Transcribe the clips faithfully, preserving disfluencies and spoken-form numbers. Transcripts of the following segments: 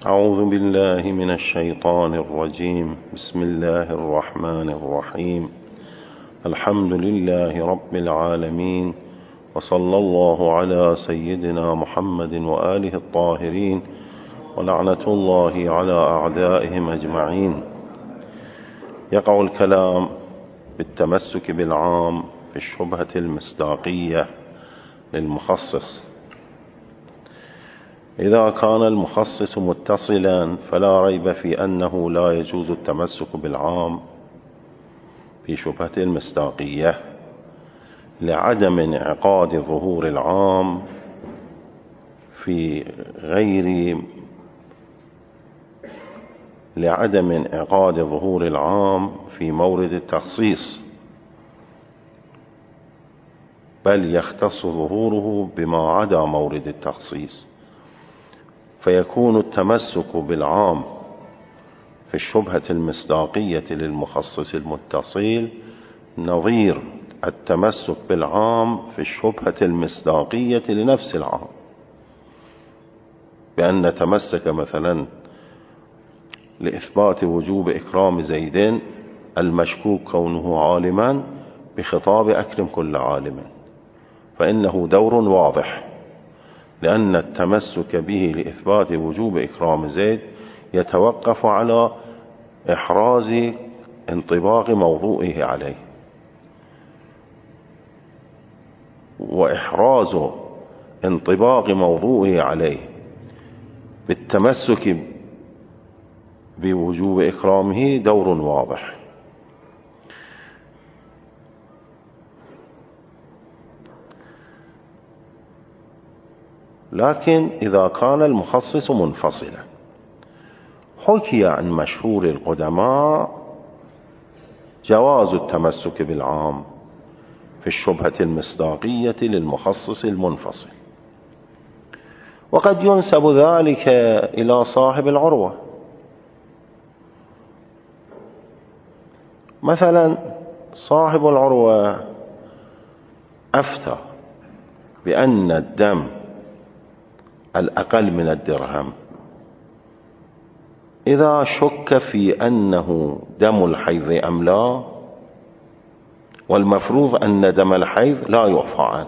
أعوذ بالله من الشيطان الرجيم. بسم الله الرحمن الرحيم. الحمد لله رب العالمين، وصلى الله على سيدنا محمد وآله الطاهرين، ولعنة الله على أعدائهم أجمعين. يقع الكلام بالتمسك بالعام في الشبهة المصداقية للمخصص. إذا كان المخصص متصلا فلا ريب في أنه لا يجوز التمسك بالعام في شبهة المصداقية لعدم انعقاد ظهور العام في غير لعدم انعقاد ظهور العام في مورد التخصيص، بل يختص ظهوره بما عدا مورد التخصيص، فيكون التمسك بالعام في الشبهة المصداقية للمخصص المتصل نظير التمسك بالعام في الشبهة المصداقية لنفس العام، بأن نتمسك مثلا لإثبات وجوب إكرام زيد المشكوك كونه عالما بخطاب أكرم كل عالم، فإنه دور واضح، لأن التمسك به لإثبات وجوب إكرام زيد يتوقف على إحراز انطباق موضوعه عليه، وإحراز انطباق موضوعه عليه بالتمسك بوجوب إكرامه دور واضح. لكن إذا كان المخصص منفصلا حكي عن مشهور القدماء جواز التمسك بالعام في الشبهة المصداقية للمخصص المنفصل، وقد ينسب ذلك إلى صاحب العروة. مثلا صاحب العروة أفتى بأن الدم الأقل من الدرهم إذا شك في أنه دم الحيض أم لا، والمفروض أن دم الحيض لا يعفى عنه.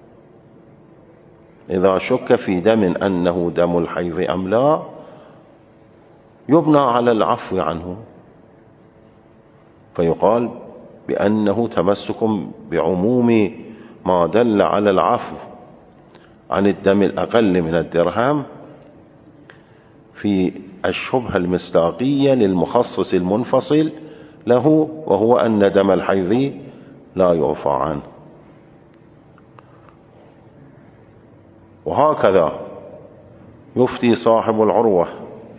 إذا شك في دم أنه دم الحيض أم لا يبنى على العفو عنه، فيقال بأنه تمسك بعموم ما دل على العفو عن الدم الأقل من الدرهم في الشبهة المصداقية للمخصص المنفصل له، وهو أن دم الحيض لا يعفى عنه. وهكذا يفتي صاحب العروة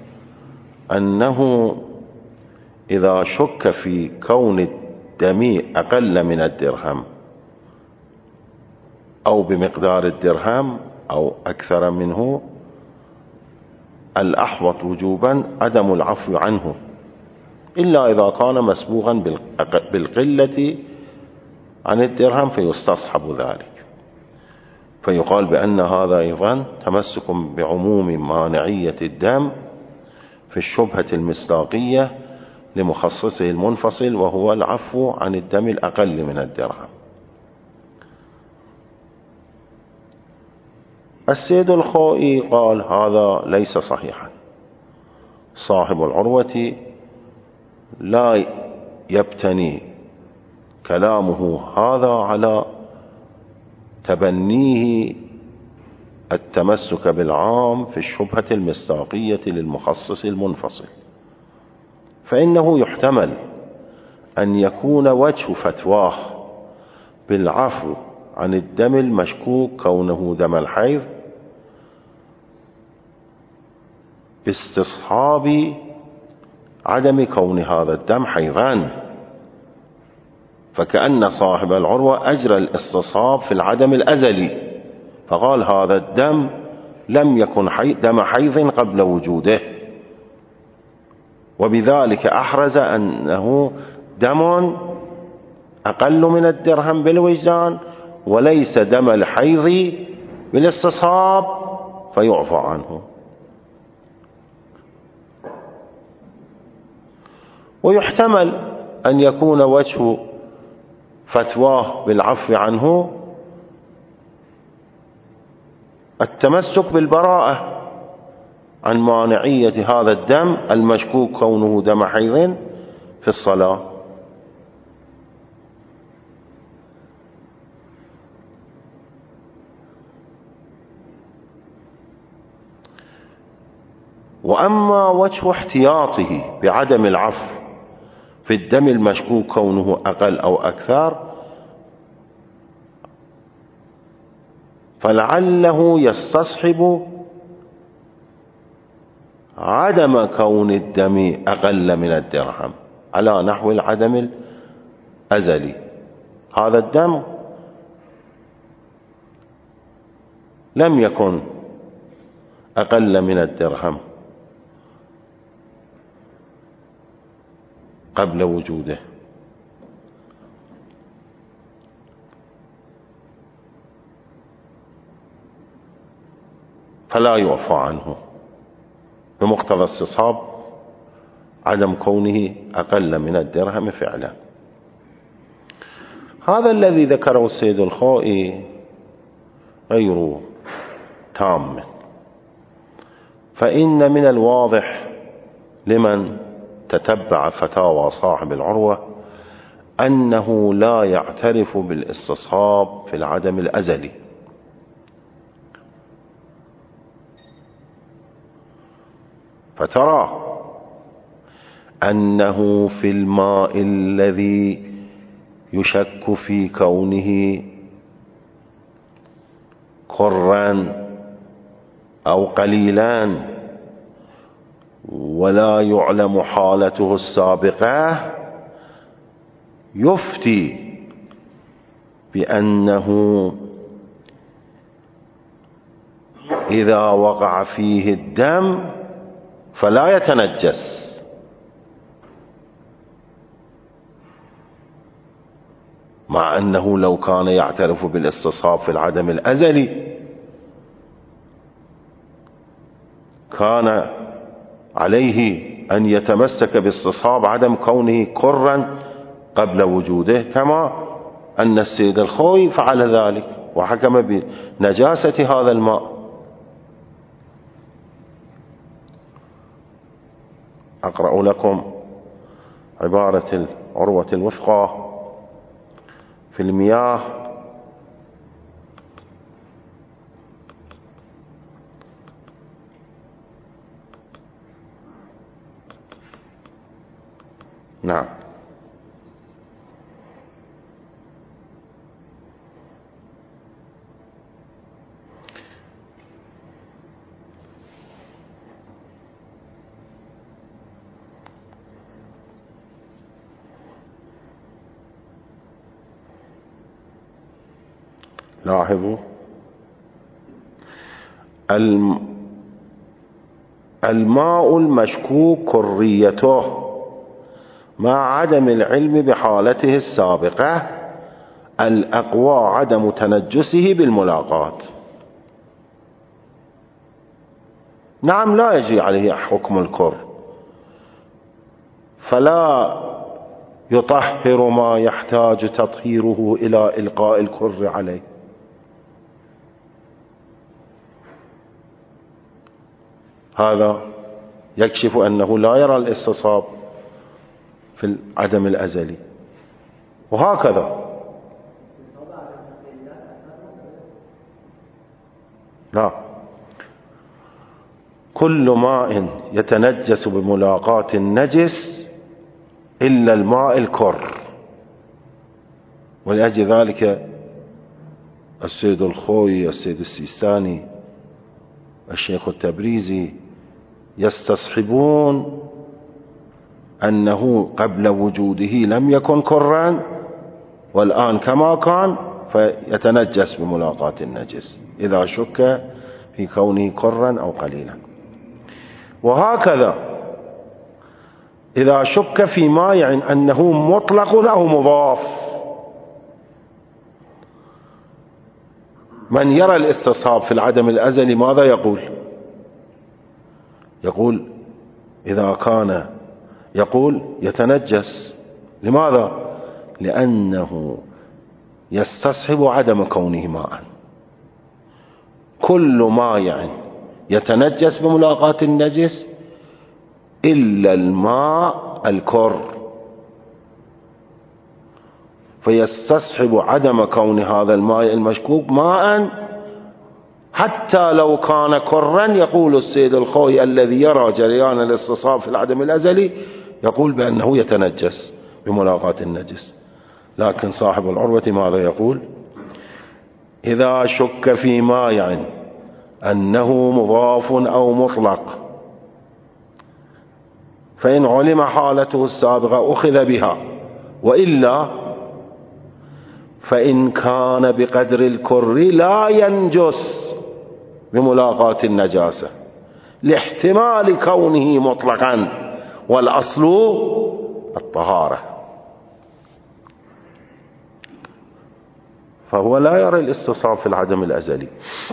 أنه إذا شك في كون الدم أقل من الدرهم أو بمقدار الدرهم أو أكثر منه، الأحوط وجوبا عدم العفو عنه، إلا إذا كان مسبوغا بالقلة عن الدرهم فيستصحب ذلك، فيقال بأن هذا أيضا تمسك بعموم مانعية الدم في الشبهة المصداقية لمخصصه المنفصل، وهو العفو عن الدم الأقل من الدرهم. السيد الخوئي قال هذا ليس صحيحا، صاحب العروة لا يبتني كلامه هذا على تبنيه التمسك بالعام في الشبهة المصداقية للمخصص المنفصل، فإنه يحتمل أن يكون وجه فتواه بالعفو عن الدم المشكوك كونه دم الحيض باستصحاب عدم كون هذا الدم حيضان، فكأن صاحب العروة أجرى الاستصحاب في العدم الأزلي، فقال هذا الدم لم يكن دم حيض قبل وجوده، وبذلك أحرز أنه دم أقل من الدرهم بالوجدان وليس دم الحيض بالاستصحاب فيعفى عنه. ويحتمل أن يكون وجه فتواه بالعفو عنه التمسك بالبراءة عن مانعية هذا الدم المشكوك كونه دم حيض في الصلاة. وأما وجه احتياطه بعدم العفو في الدم المشكوك كونه أقل أو أكثر فلعله يستصحب عدم كون الدم أقل من الدرهم على نحو العدم الأزلي. هذا الدم لم يكن أقل من الدرهم قبل وجوده، فلا يعفى عنه بمقتضى استصحاب عدم كونه أقل من الدرهم فعلا. هذا الذي ذكره السيد الخوئي غير تام، فإن من الواضح لمن تتبع فتاوى صاحب العروة أنه لا يعترف بالاستصحاب في العدم الأزلي، فترى أنه في الماء الذي يشك في كونه قرا أو قليلا ولا يعلم حالته السابقة يفتي بأنه إذا وقع فيه الدم فلا يتنجس، مع أنه لو كان يعترف بالاستصحاب في العدم الأزلي كان عليه أن يتمسك باستصحاب عدم كونه قرا قبل وجوده، كما أن السيد الخوئي فعل ذلك وحكم بنجاسة هذا الماء. أقرأ لكم عبارة العروة الوثقى في المياه نعم. لاحظوا الماء المشكوك كريته مع عدم العلم بحالته السابقة الأقوى عدم تنجسه بالملاقات. نعم لا يجري عليه حكم الكر، فلا يطهر ما يحتاج تطهيره إلى إلقاء الكر عليه، هذا يكشف أنه لا يرى الاستصحاب في العدم الأزلي. وهكذا لا، كل ماء يتنجس بملاقاة النجس إلا الماء الكر. ولأجل ذلك السيد الخوئي، السيد السيستاني، الشيخ التبريزي يستصحبون أنه قبل وجوده لم يكن كرا والآن كما كان فيتنجس بملاقاة النجس إذا شك في كونه كرا أو قليلا. وهكذا إذا شك في مائع أنه مطلق أو مضاف، من يرى الاستصحاب في العدم الأزلي ماذا يقول؟ يقول إذا كان يقول يتنجس. لماذا؟ لأنه يستصحب عدم كونه ماء. كل ماء يتنجس بملاقاة النجس إلا الماء الكر، فيستصحب عدم كون هذا الماء المشكوك ماء حتى لو كان كرا. يقول السيد الخوي الذي يرى جريان الاستصحاب في العدم الأزلي يقول بأنه يتنجس بملاقاة النجس. لكن صاحب العروة ماذا يقول؟ إذا شك في ماء أنه مضاف أو مطلق فإن علم حالته السابقة أخذ بها، وإلا فإن كان بقدر الكر لا ينجس بملاقاة النجاسة لاحتمال كونه مطلقا، والأصل الطهارة. فهو لا يرى الاستصحاب في العدم الأزلي،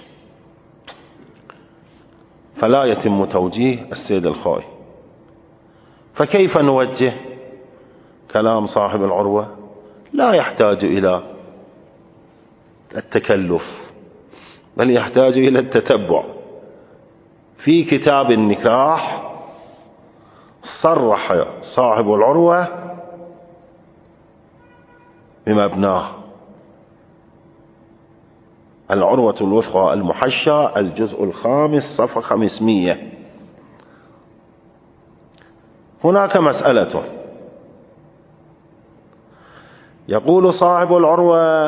فلا يتم توجيه السيد الخوي. فكيف نوجه كلام صاحب العروة؟ لا يحتاج إلى التكلف، بل يحتاج إلى التتبع. في كتاب النكاح صرح صاحب العروة بمبناه، العروة الوثقى المحشى الجزء الخامس صفحة خمسمية. هناك مسألة، يقول صاحب العروة: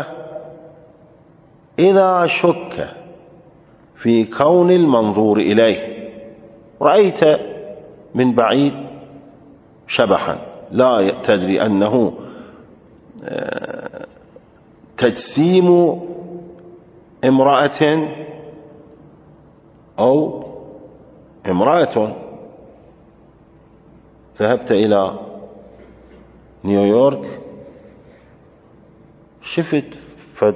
إذا شك في كون المنظور إليه، رأيت من بعيد شبحا لا تدري أنه تجسيم امرأة أو امرأة، ذهبت إلى نيويورك شفت فد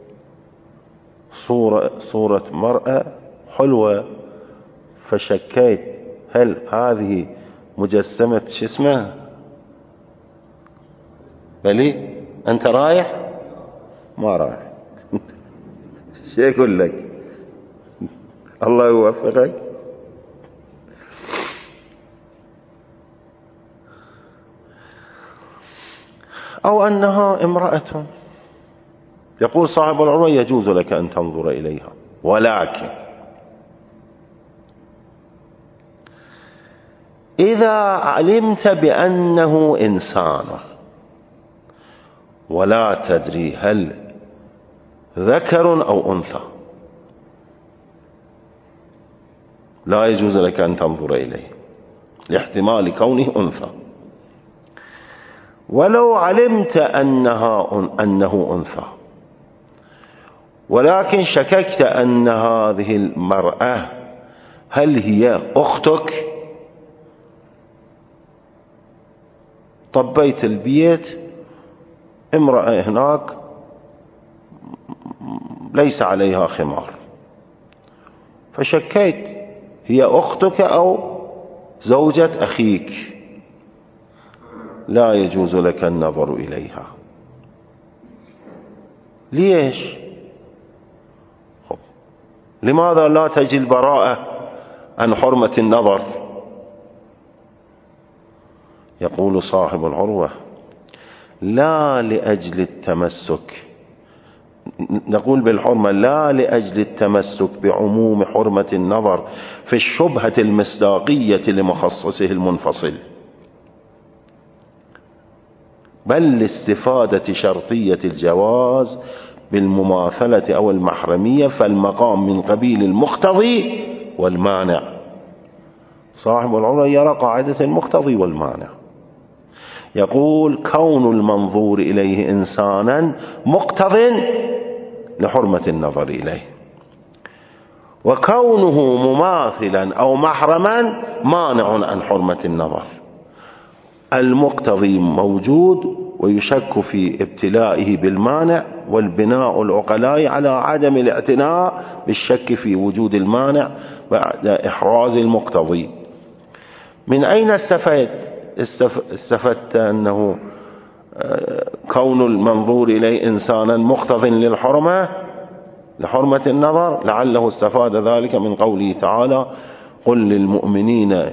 صورة, صورة مرأة حلوة، فشكيت هل هذه مجسمة شو اسمه؟ بلي أنت رايح؟ ما رايح. شو يقول لك؟ الله يوفقك. أو أنها امرأة. يقول صاحب العروة: يجوز لك أن تنظر إليها، ولكن إذا علمت بأنه إنسان ولا تدري هل ذكر أو أنثى لا يجوز لك أن تنظر إليه لاحتمال كونه أنثى. ولو علمت أنها أنه أنثى ولكن شككت أن هذه المرأة هل هي أختك، طبيت البيت امرأة هناك ليس عليها خمار، فشكيت هي أختك أو زوجة أخيك، لا يجوز لك النظر إليها. ليش؟ خب. لماذا لا تجي البراءة عن حرمة النظر؟ يقول صاحب العروة: لا لأجل التمسك، نقول بالحرمة لا لأجل التمسك بعموم حرمة النظر في الشبهة المصداقية لمخصصه المنفصل، بل لاستفادة شرطية الجواز بالمماثلة أو المحرمية، فالمقام من قبيل المقتضي والمانع. صاحب العروة يرى قاعدة المقتضي والمانع، يقول: كون المنظور إليه إنسانا مقتض لحرمة النظر إليه، وكونه مماثلا أو محرما مانع عن حرمة النظر. المقتضي موجود ويشك في ابتلائه بالمانع، والبناء العقلاء على عدم الاعتناء بالشك في وجود المانع بعد إحراز المقتضي. من أين استفاد استفدت أنه كون المنظور إليه إنسانا مقتضٍ للحرمة لحرمة النظر، لعله استفاد ذلك من قوله تعالى: قل للمؤمنين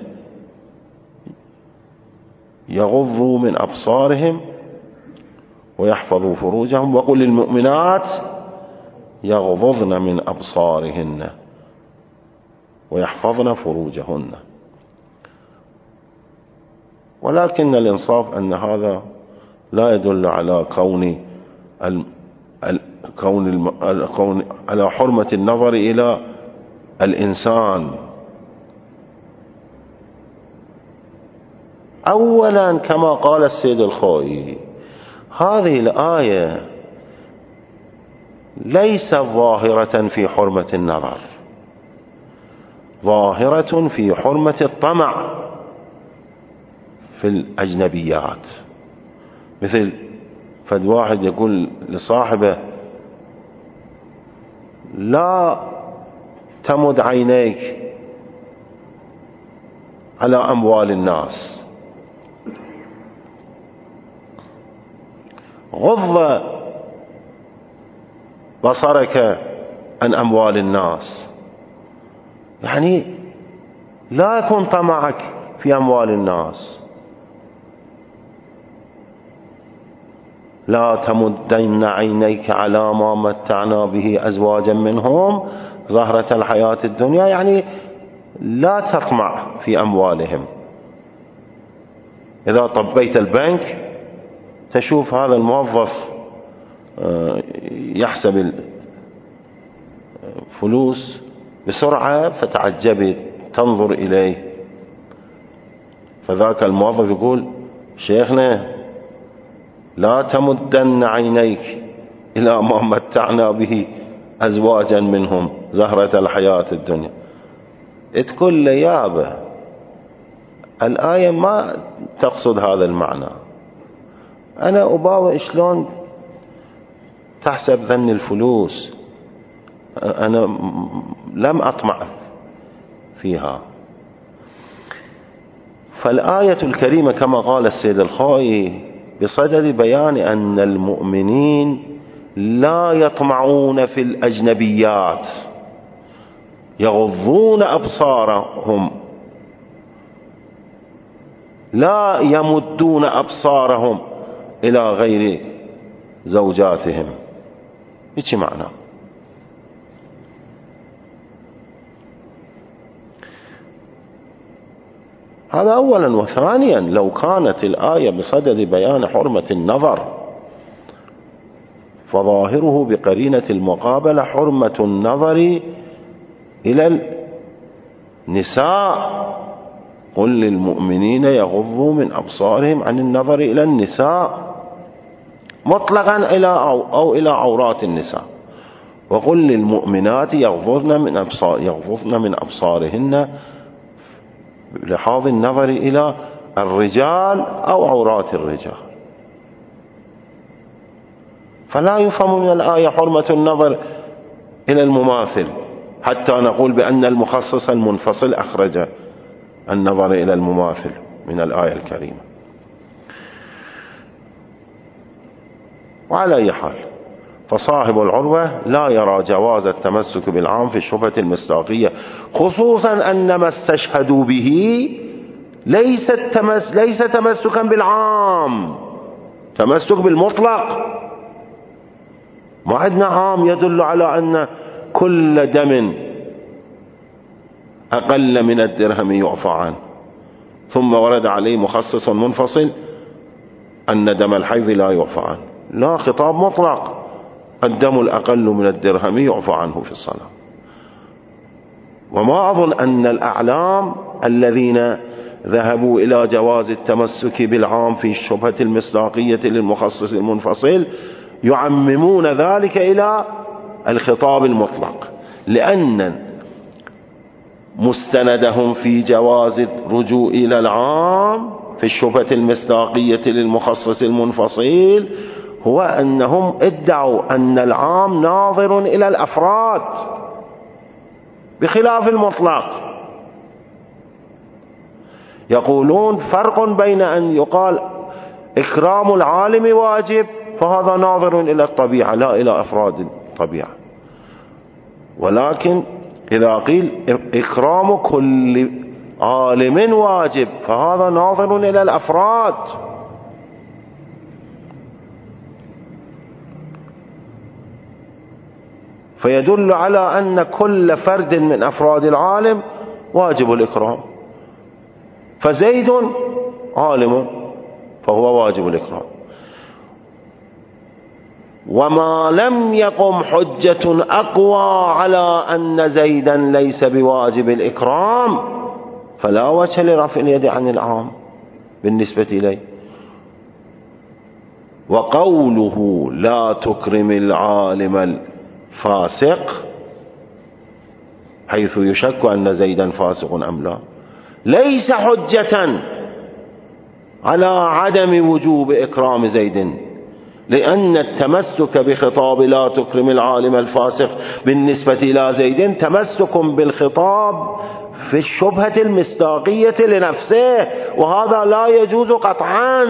يغضوا من أبصارهم ويحفظوا فروجهم وقل للمؤمنات يغضضن من أبصارهن ويحفظن فروجهن. ولكن الإنصاف أن هذا لا يدل على كون كون كون على حرمة النظر إلى الإنسان. أولا كما قال السيد الخوئي، هذه الآية ليست ظاهرة في حرمة النظر، ظاهرة في حرمة الطمع في الأجنبيات. مثل فد واحد يقول لصاحبه: لا تمد عينيك على أموال الناس، غض بصرك عن أموال الناس. يعني لا يكون طمعك في أموال الناس. لا تمدن عينيك على ما متعنا به أزواجا منهم زهرة الحياة الدنيا، يعني لا تطمع في أموالهم. إذا طبيت البنك تشوف هذا الموظف يحسب الفلوس بسرعة فتعجبت تنظر إليه، فذاك الموظف يقول: شيخنا لا تمدن عينيك إلى ما متعنا به أزواجا منهم زهرة الحياة الدنيا. تقول لي يابا الآية ما تقصد هذا المعنى، أنا أباوع شلون تحسب ذن الفلوس، أنا لم أطمع فيها. فالآية الكريمة كما قال السيد الخوئي بصدد بيان أن المؤمنين لا يطمعون في الأجنبيات، يغضون أبصارهم، لا يمدون أبصارهم إلى غير زوجاتهم. إيش معنى؟ هذا أولا. وثانيا لو كانت الآية بصدد بيان حرمة النظر فظاهره بقرينة المقابلة حرمة النظر إلى النساء. قل للمؤمنين يغضوا من أبصارهم عن النظر إلى النساء مطلقا إلى أو, أو إلى عورات النساء، وقل للمؤمنات يغضضن من أبصار يغضضن من أبصارهن لحاظ النظر إلى الرجال أو عورات الرجال. فلا يفهم من الآية حرمة النظر إلى المماثل حتى نقول بأن المخصص المنفصل أخرج النظر إلى المماثل من الآية الكريمة. وعلى أي حال فصاحب العروة لا يرى جواز التمسك بالعام في الشبهة المصداقية، خصوصا أن ما استشهدوا به ليس تمس ليس تمسكا بالعام، تمسك بالمطلق. ما عندنا عام يدل على أن كل دم أقل من الدرهم يعفى عنه، ثم ورد عليه مخصص منفصل أن دم الحيض لا يعفى عنه. لا، خطاب مطلق، الدم الأقل من الدرهم يعفى عنه في الصلاة. وما أظن أن الأعلام الذين ذهبوا إلى جواز التمسك بالعام في الشبهة المصداقية للمخصص المنفصل يعممون ذلك إلى الخطاب المطلق، لأن مستندهم في جواز الرجوع إلى العام في الشبهة المصداقية للمخصص المنفصل هو أنهم ادعوا أن العام ناظر إلى الأفراد بخلاف المطلق. يقولون فرق بين أن يقال إكرام العالم واجب فهذا ناظر إلى الطبيعة لا إلى أفراد الطبيعة، ولكن إذا قيل إكرام كل عالم واجب فهذا ناظر إلى الأفراد. فيدل على أن كل فرد من أفراد العالم واجب الإكرام، فزيد عالم فهو واجب الإكرام. وما لم يقم حجة أقوى على أن زيدا ليس بواجب الإكرام فلا وجه لرفع اليد عن العام بالنسبة إليه. وقوله لا تكرم العالم الفاسق حيث يشك أن زيدا فاسق أم لا ليس حجة على عدم وجوب إكرام زيد، لأن التمسك بخطاب لا تكرم العالم الفاسق بالنسبة إلى زيد تمسك بالخطاب في الشبهة المصداقية لنفسه، وهذا لا يجوز قطعا.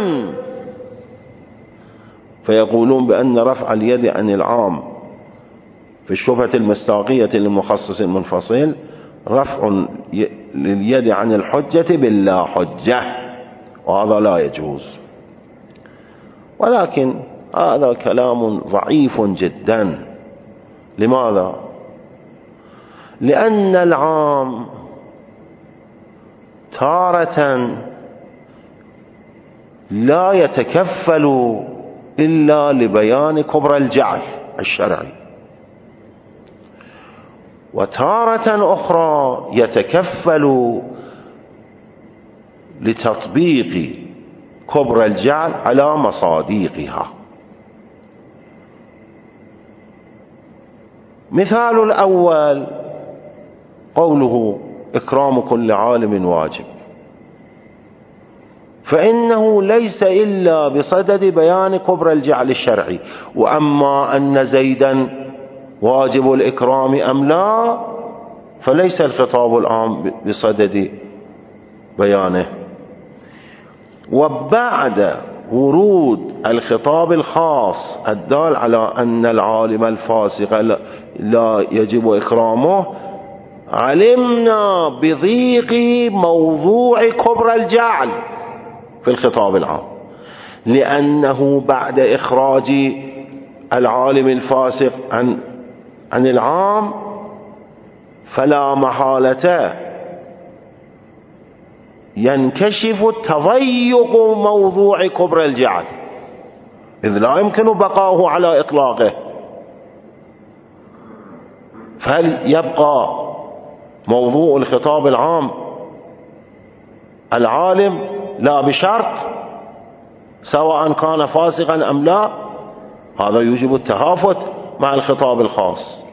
فيقولون بأن رفع اليد عن العام في الشبهة المصداقية للمخصص المنفصل رفع اليد عن الحجة باللا حجة، وهذا لا يجوز. ولكن هذا كلام ضعيف جدا. لماذا؟ لأن العام تارة لا يتكفل إلا لبيان كبرى الجعل الشرعي، وتارة أخرى يتكفل لتطبيق كبرى الجعل على مصاديقها. مثال الأول قوله إكرام كل عالم واجب، فإنه ليس إلا بصدد بيان كبرى الجعل الشرعي. وأما أن زيدا واجب الإكرام أم لا فليس الخطاب العام بصدد بيانه. وبعد ورود الخطاب الخاص الدال على أن العالم الفاسق لا يجب إكرامه علمنا بضيق موضوع كبرى الجعل في الخطاب العام، لأنه بعد إخراج العالم الفاسق عن عن العام فلا محالة ينكشف تضيق موضوع كبرى الجعل، إذ لا يمكن بقاؤه على إطلاقه. فهل يبقى موضوع الخطاب العام العالم لا بشرط سواء كان فاسقا أم لا؟ هذا يوجب التهافت مع الخطاب الخاص.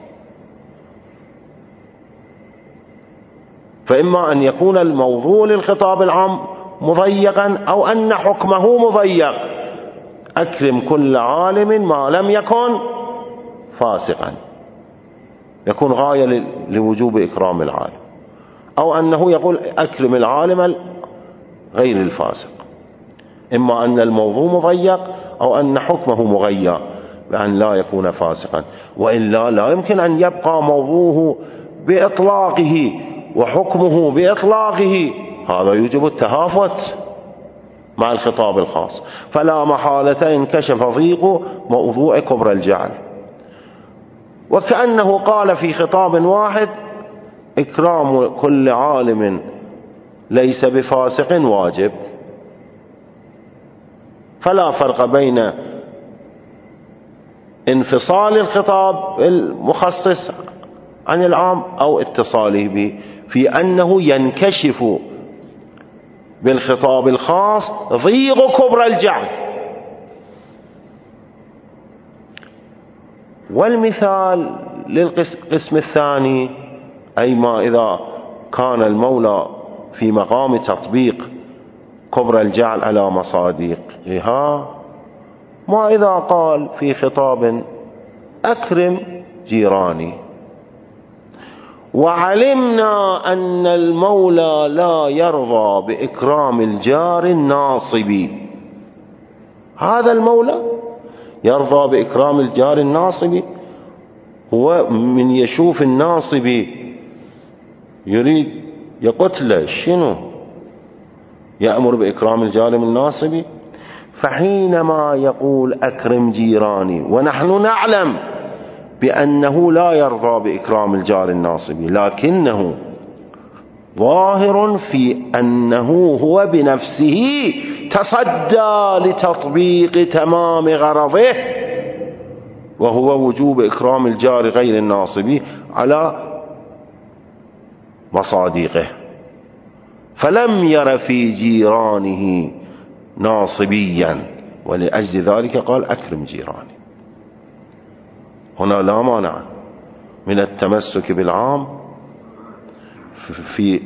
فإما أن يكون الموضوع للخطاب العام مضيقا أو أن حكمه مضيق، أكرم كل عالم ما لم يكن فاسقا، يكون غاية لوجوب إكرام العالم، أو أنه يقول أكرم العالم غير الفاسق. إما أن الموضوع مضيق أو أن حكمه مغير بأن لا يكون فاسقا، وإلا لا يمكن أن يبقى موضوعه بإطلاقه وحكمه بإطلاقه، هذا يوجب التهافت مع الخطاب الخاص. فلا محالة انكشف ضيق موضوع كبرى الجعل. وكأنه قال في خطاب واحد إكرام كل عالم ليس بفاسق واجب، فلا فرق بين انفصال الخطاب المخصص عن العام أو اتصاله به، في أنه ينكشف بالخطاب الخاص ضيق كبرى الجعل. والمثال للقسم الثاني، أي ما إذا كان المولى في مقام تطبيق كبرى الجعل على مصاديقها، ما إذا قال في خطاب أكرم جيراني، وعلمنا أن المولى لا يرضى بإكرام الجار الناصب. هذا المولى يرضى بإكرام الجار الناصب، هو من يشوف الناصب يريد يقتله، شنو يأمر بإكرام الجار الناصب؟ فحينما يقول أكرم جيراني ونحن نعلم بأنه لا يرضى بإكرام الجار الناصب، لكنه ظاهر في أنه هو بنفسه تصدى لتطبيق تمام غرضه، وهو وجوب إكرام الجار غير الناصب على مصادقه، فلم ير في جيرانه ناصبيا، ولأجل ذلك قال أكرم جيراني. هنا لا مانع من التمسك بالعام في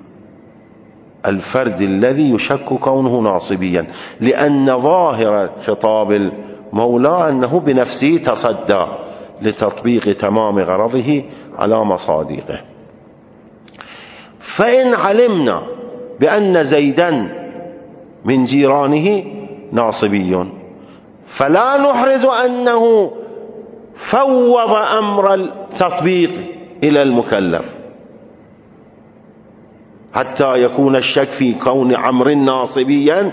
الفرد الذي يشك كونه ناصبيا، لأن ظاهر خطاب المولى أنه بنفسه تصدى لتطبيق تمام غرضه على مصادقه. فإن علمنا بأن زيدا من جيرانه ناصبي، فلا نحرز أنه فوض أمر التطبيق إلى المكلف حتى يكون الشك في كون عمرو ناصبيا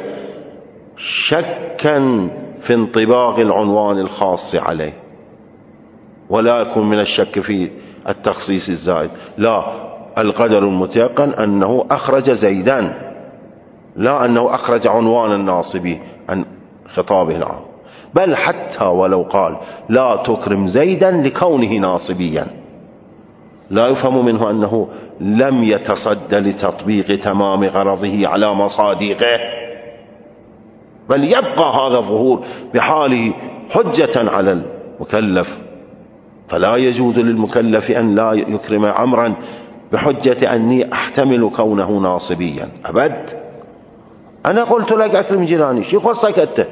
شكا في انطباق العنوان الخاص عليه، ولا يكون من الشك في التخصيص الزائد. لا، القدر المتيقن أنه أخرج زيدا، لا أنه أخرج عنوان الناصبي عن خطابه العام. بل حتى ولو قال لا تكرم زيدا لكونه ناصبيا، لا يفهم منه أنه لم يتصد لتطبيق تمام غرضه على مصادقه، بل يبقى هذا الظهور بحاله حجة على المكلف. فلا يجوز للمكلف أن لا يكرم عمرا بحجة أني أحتمل كونه ناصبيا أبد. أنا قلت لك أكرم جيراني، شو خصك أنت؟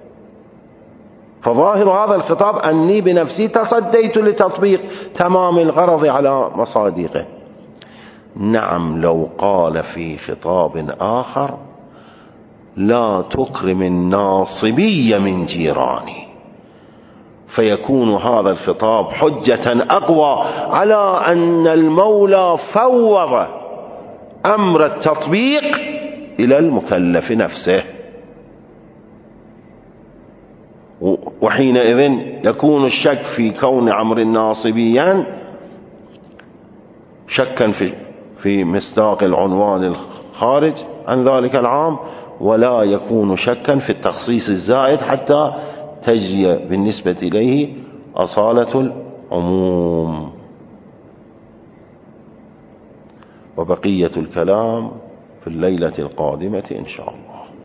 فظاهر هذا الخطاب أني بنفسي تصديت لتطبيق تمام الغرض على مصادقه. نعم، لو قال في خطاب آخر لا تكرم الناصبي من جيراني، فيكون هذا الخطاب حجة أقوى على أن المولى فوض أمر التطبيق إلى المكلف نفسه، وحينئذ يكون الشك في كون عمرو ناصبيا شكا في في مصداق العنوان الخارج عن ذلك العام، ولا يكون شكا في التخصيص الزائد حتى تجري بالنسبة إليه أصالة العموم. وبقية الكلام في الليلة القادمة إن شاء الله.